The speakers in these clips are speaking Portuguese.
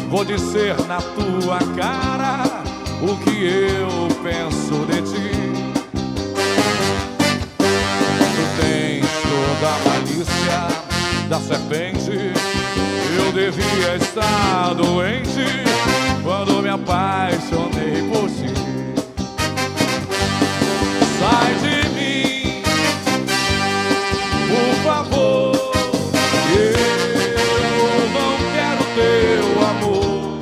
vou dizer na tua cara o que eu penso de ti. Tu tens toda a malícia da serpente. Eu devia estar doente quando me apaixonei por ti. Sai de mim, por favor. Eu não quero teu amor.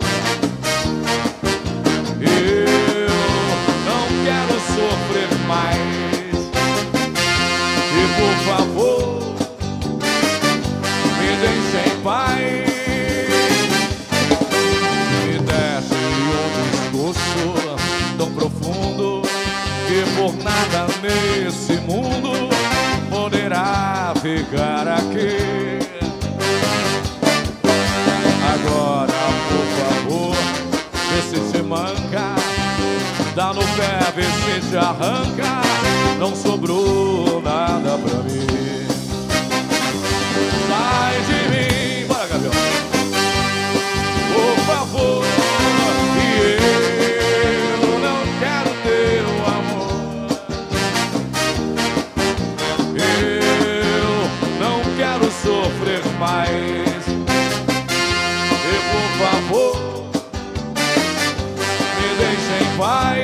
Eu não quero sofrer mais. E por favor, me deixe em paz. Me deixe um discurso tão profundo que por nada nesse mundo poderá ficar aqui. Agora, por favor, vê se te manca, dá no pé, vê se te arranca. Não sobrou nada pra mim. Sai de mim, bora, Gabriel, por favor. E eu não quero teu amor. Eu não quero sofrer mais. E por favor, me deixe em paz.